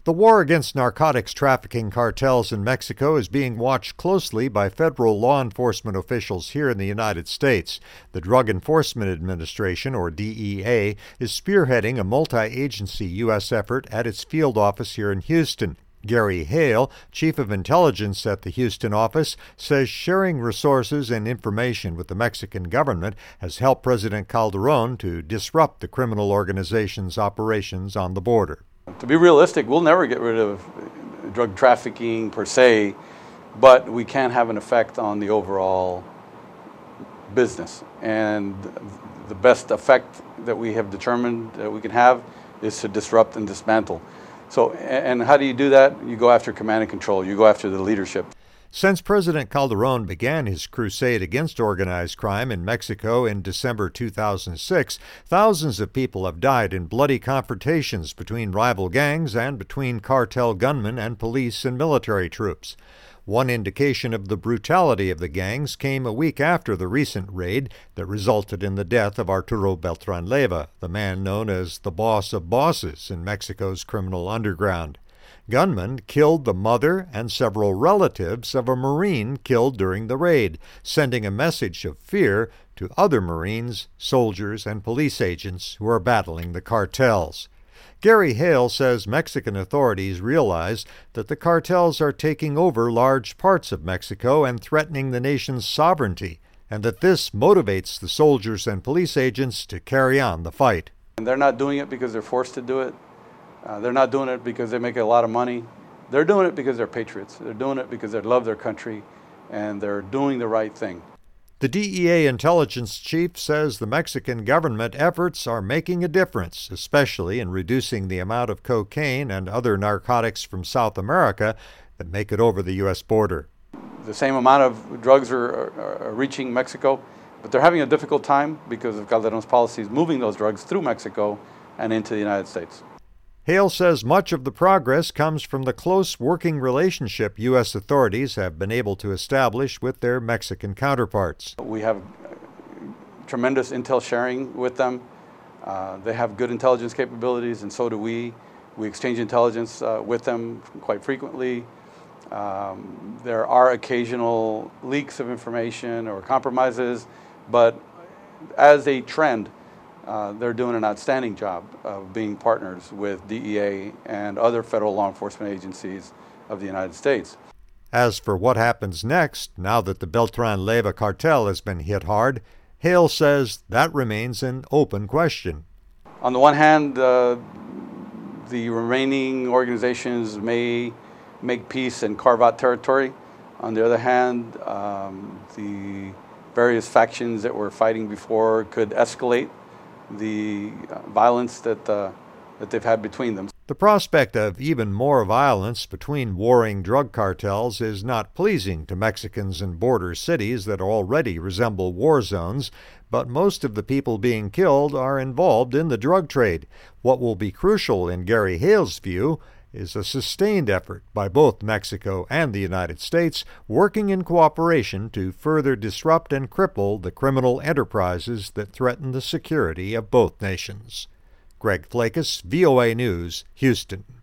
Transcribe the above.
The war against narcotics trafficking cartels in Mexico is being watched closely by federal law enforcement officials here in the United States. The Drug Enforcement Administration, or DEA, is spearheading a multi-agency U.S. effort at its field office here in Houston. Gary Hale, Chief of Intelligence at the Houston office, says sharing resources and information with the Mexican government has helped President Calderon to disrupt the criminal organization's operations on the border. To be realistic, we'll never get rid of drug trafficking per se, but we can have an effect on the overall business. And the best effect that we have determined that we can have is to disrupt and dismantle. So, and how do you do that? You go after command and control. You go after the leadership. Since President Calderon began his crusade against organized crime in Mexico in December 2006, thousands of people have died in bloody confrontations between rival gangs and between cartel gunmen and police and military troops. One indication of the brutality of the gangs came a week after the recent raid that resulted in the death of Arturo Beltran Leyva, the man known as the boss of bosses in Mexico's criminal underground. Gunmen killed the mother and several relatives of a Marine killed during the raid, sending a message of fear to other Marines, soldiers, and police agents who are battling the cartels. Gary Hale says Mexican authorities realize that the cartels are taking over large parts of Mexico and threatening the nation's sovereignty, and that this motivates the soldiers and police agents to carry on the fight. And they're not doing it because they're forced to do it. They're not doing it because they make a lot of money. They're doing it because they're patriots. They're doing it because they love their country, and they're doing the right thing. The DEA intelligence chief says the Mexican government efforts are making a difference, especially in reducing the amount of cocaine and other narcotics from South America that make it over the U.S. border. The same amount of drugs are reaching Mexico, but they're having a difficult time because of Calderon's policies moving those drugs through Mexico and into the United States. Hale says much of the progress comes from the close working relationship U.S. authorities have been able to establish with their Mexican counterparts. We have tremendous intel sharing with them. They have good intelligence capabilities, and so do we. We exchange intelligence with them quite frequently. There are occasional leaks of information or compromises, but as a trend, they're doing an outstanding job of being partners with DEA and other federal law enforcement agencies of the United States. As for what happens next, now that the Beltran Leyva cartel has been hit hard, Hale says that remains an open question. On the one hand, the remaining organizations may make peace and carve out territory. On the other hand, the various factions that were fighting before could escalate the violence that they've had between them. The prospect of even more violence between warring drug cartels is not pleasing to Mexicans in border cities that already resemble war zones, but most of the people being killed are involved in the drug trade. What will be crucial, in Gary Hale's view, is a sustained effort by both Mexico and the United States working in cooperation to further disrupt and cripple the criminal enterprises that threaten the security of both nations. Greg Flakus, VOA News, Houston.